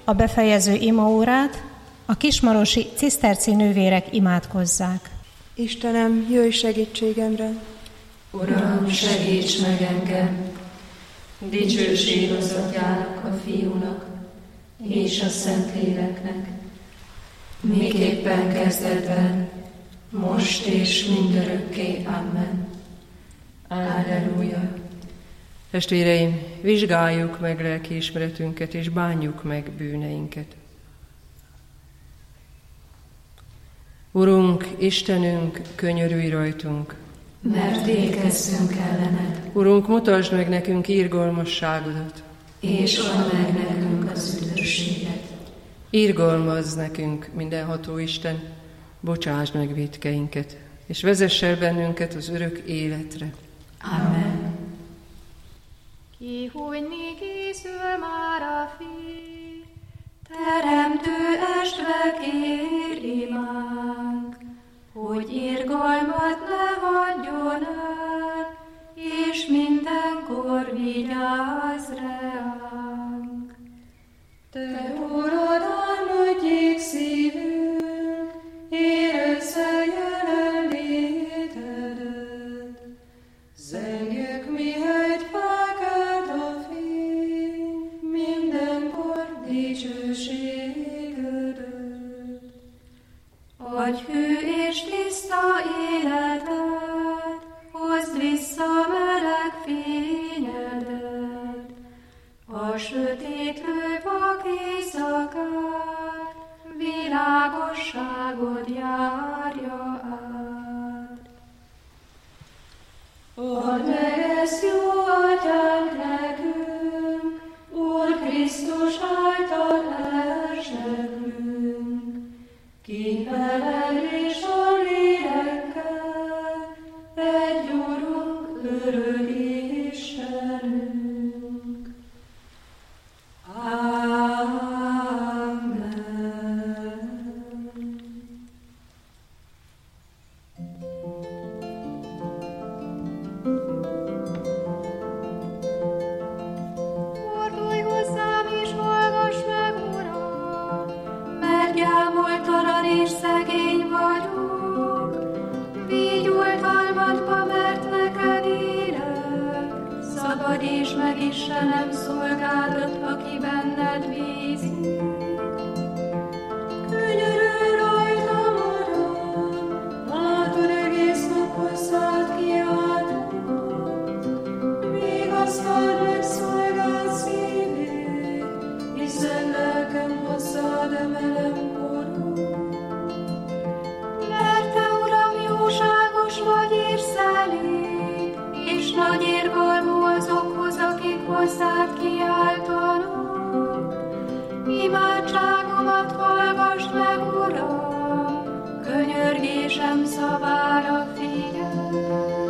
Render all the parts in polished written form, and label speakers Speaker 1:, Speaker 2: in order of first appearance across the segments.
Speaker 1: a befejező imaórát a kismarosi ciszterci nővérek imádkozzák.
Speaker 2: Istenem, jöjj segítségemre!
Speaker 3: Uram, segíts meg engem! Dicsőség az Atyának, a Fiúnak és a Szentléleknek, miképpen kezdetben, most és mindörökké. Amen. Alleluja.
Speaker 4: Testvéreim, vizsgáljuk meg lelkiismeretünket, és bánjuk meg bűneinket. Urunk, Istenünk, könyörülj rajtunk!
Speaker 3: Mert végezzünk ellened.
Speaker 4: Urunk, mutasd meg nekünk irgalmasságodat,
Speaker 3: és add meg nekünk az üdvösséget.
Speaker 4: Irgalmazz nekünk, mindenható Isten, bocsásd meg vétkeinket, és vezess el bennünket az örök életre.
Speaker 3: Amen.
Speaker 5: Kihújni készül már a fény,
Speaker 3: Teremtő estve kér imánk, hogy irgalmat ne hagyjon el, és mindenkor vigyázz ránk. Te, Urad, álmodjék szívünk, érezze jelenlétedet. Zengjük mi hegyfákat a fény, mindenkor dicsőségedet. Adj hű és tiszta életet, hozd vissza meleg fényedet, a sötétlő vak éjszakát, világosságod járja át. Add meg ezt, jó Atyánk, nekünk, Úr Krisztus által elsegrünk, ki veled és a lélekkel, egy Urunk, örök Istenünk. Amen.
Speaker 5: fordulj hozzám és hallgass meg, Uram,
Speaker 3: Mert gyámoltalan és szegény vagyok, vígyultalmatba, mert neked élek. Szabadíts meg, Istenem, szolgádat, aki benned bízik. Könyörülj rajtam, Uram, látod, egész nap hozzád kiáltott. Vigasztald meg szolgád szívét, hiszen lelkem hozzád emelem korod. Mert te, Uram, jóságos vagy és szelíd, és nagy irgalmú azokhoz, akik hozzád kiáltanak. Imádságomat hallgassd meg, Uram, könyörgésem szavára figyelj.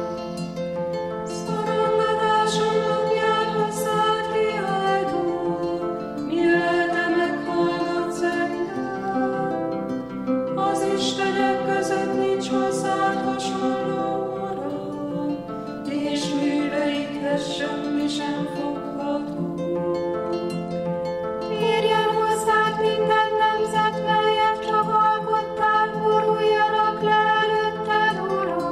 Speaker 3: Szorongatásom napján hozzád kiáltok, mi lelke meghallgatsz engem. Az istenek között nincs hozzád hasonló, Uram, és műveidhez semmi sem fogható. Térjen hozzád minden nemzet, melyet csak alkottál, boruljanak le előtted, Uram.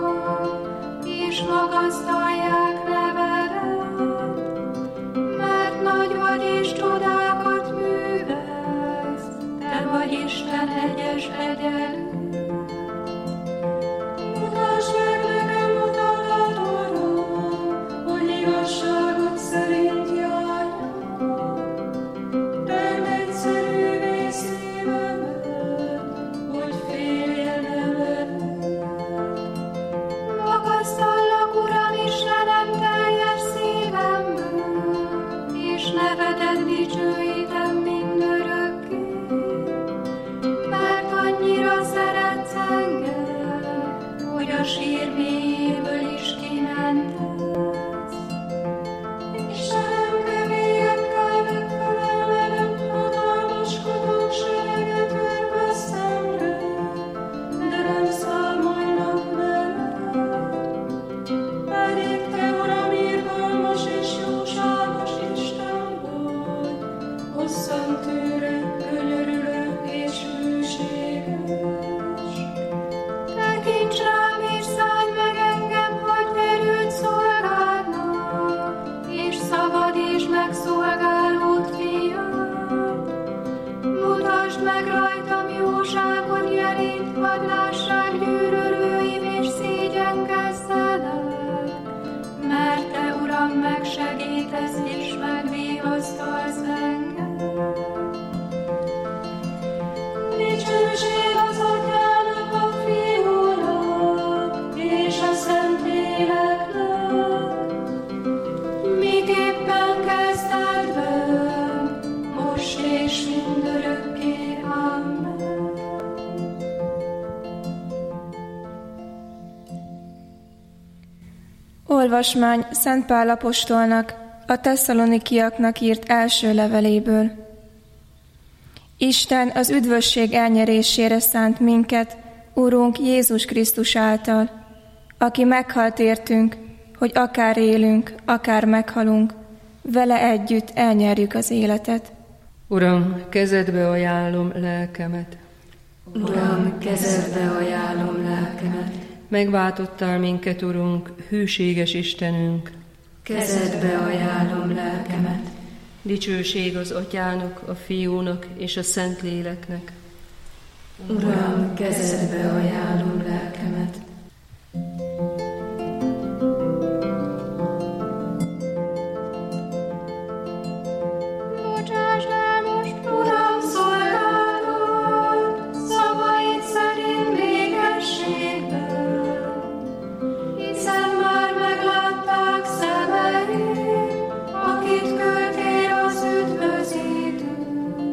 Speaker 3: jóságot jelít, hadd lássák gyűlölőim és szégyenkezzenek, mert Te, Uram, megsegítesz és megvigasztalsz engem. Dicsőség az Atyának, a Fiúnak és a Szentléleknek, miképpen kezdetben, most és mindörökké. Amen.
Speaker 2: Olvasmány Szent Pál apostolnak a Tesszalonikiaknak írt első leveléből. Isten az üdvösség elnyerésére szánt minket, Urunk Jézus Krisztus által, aki meghalt értünk, hogy akár élünk, akár meghalunk, vele együtt elnyerjük az életet.
Speaker 4: Uram, kezedbe ajánlom lelkemet.
Speaker 3: Uram, kezedbe ajánlom lelkemet.
Speaker 4: Megváltottál minket, Urunk, hűséges Istenünk.
Speaker 3: Kezedbe ajánlom lelkemet.
Speaker 4: Dicsőség az Atyának, a Fiúnak és a Szentléleknek.
Speaker 3: Uram, kezedbe ajánlom lelkemet. Bocsáss el most, Uram, szolgálatot, szavaid szerint végességben, hiszen már meglátták szemeim, akit küldtél az üdvözítőt.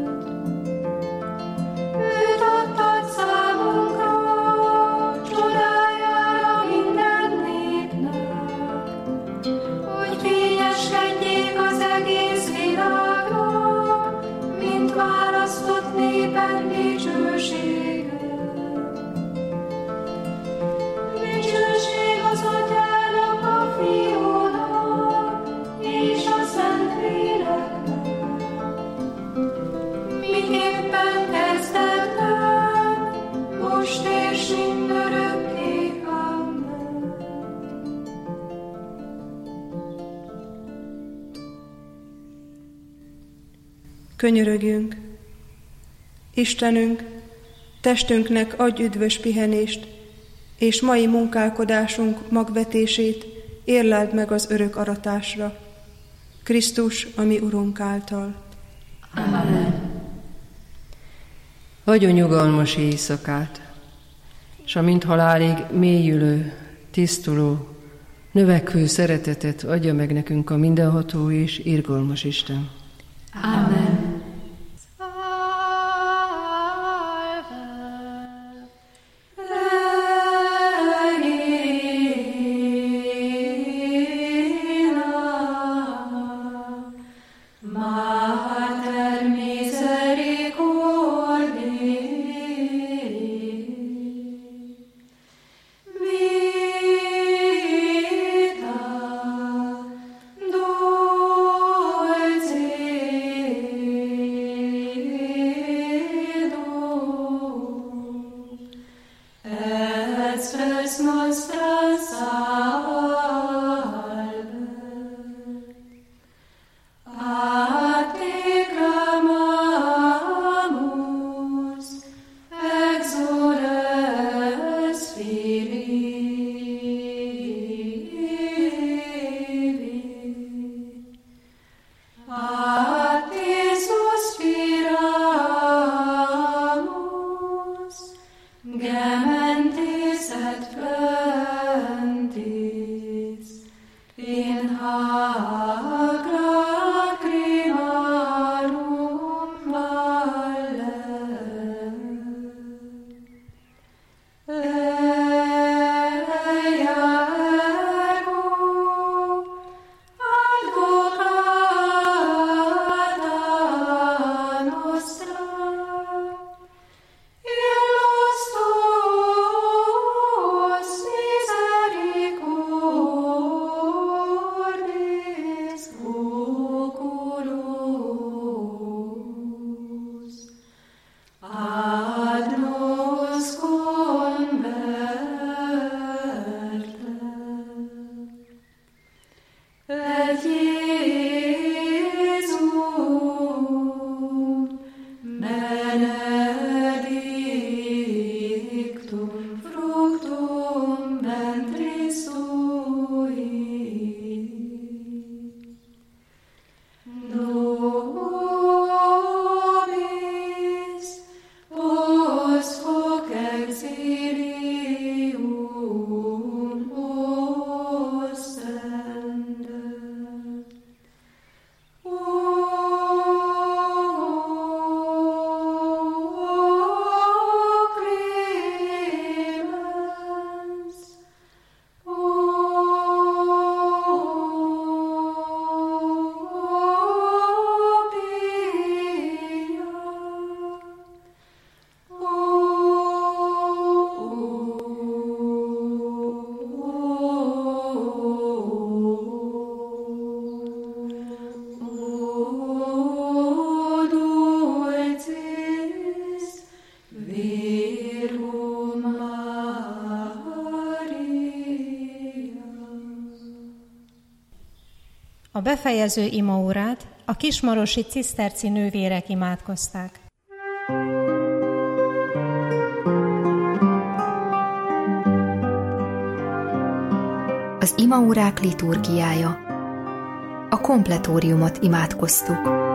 Speaker 3: Őt adtad számunkra, csodájára minden népnek, hogy fényeskedjék az egész világnak, mint választott néped dicsősége. Dicsőség az Atyának, a Fiúnak és a Szentléleknek, miképpen kezdetben, most és mindörökké. Amen.
Speaker 2: Könyörögjünk! Istenünk, testünknek adj üdvös pihenést, és mai munkálkodásunk magvetését érleld meg az örök aratásra. Krisztus, a mi Urunk által.
Speaker 3: Amen.
Speaker 4: Adjon nyugalmas éjszakát, s amint halálig mélyülő, tisztuló, növekvő szeretetet adja meg nekünk a mindenható és irgalmas Isten.
Speaker 3: Amen. Vita, 12.
Speaker 1: A befejező imaórát a kismarosi ciszterci nővérek imádkozták.
Speaker 6: Az imaórák liturgiája. A kompletóriumot imádkoztuk.